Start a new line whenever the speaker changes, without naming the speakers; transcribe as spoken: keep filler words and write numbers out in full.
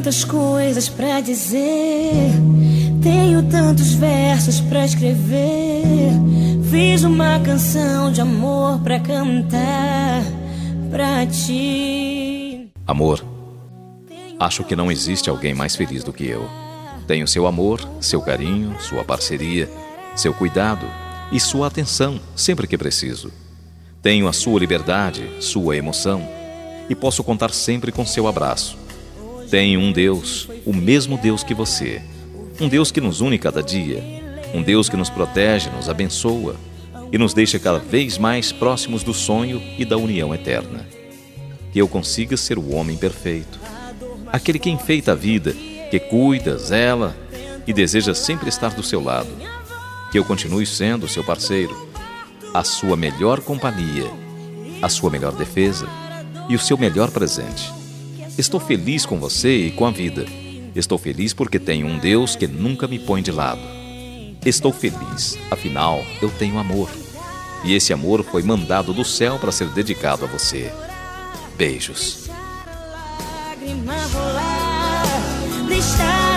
tantas coisas pra dizer, tenho tantos versos pra escrever. Fiz uma canção de amor pra cantar pra ti.
Amor, acho que não existe alguém mais feliz do que eu. Tenho seu amor, seu carinho, sua parceria, seu cuidado e sua atenção sempre que preciso. Tenho a sua liberdade, sua emoção e posso contar sempre com seu abraço. Tenho um Deus, o mesmo Deus que você. Um Deus que nos une cada dia. Um Deus que nos protege, nos abençoa e nos deixa cada vez mais próximos do sonho e da união eterna. Que eu consiga ser o homem perfeito, aquele que enfeita a vida, que cuida, zela e deseja sempre estar do seu lado. Que eu continue sendo seu parceiro, a sua melhor companhia, a sua melhor defesa e o seu melhor presente. Estou feliz com você e com a vida. Estou feliz porque tenho um Deus que nunca me põe de lado. Estou feliz, afinal, eu tenho amor. E esse amor foi mandado do céu para ser dedicado a você. Beijos.
Lágrima rolar, deixar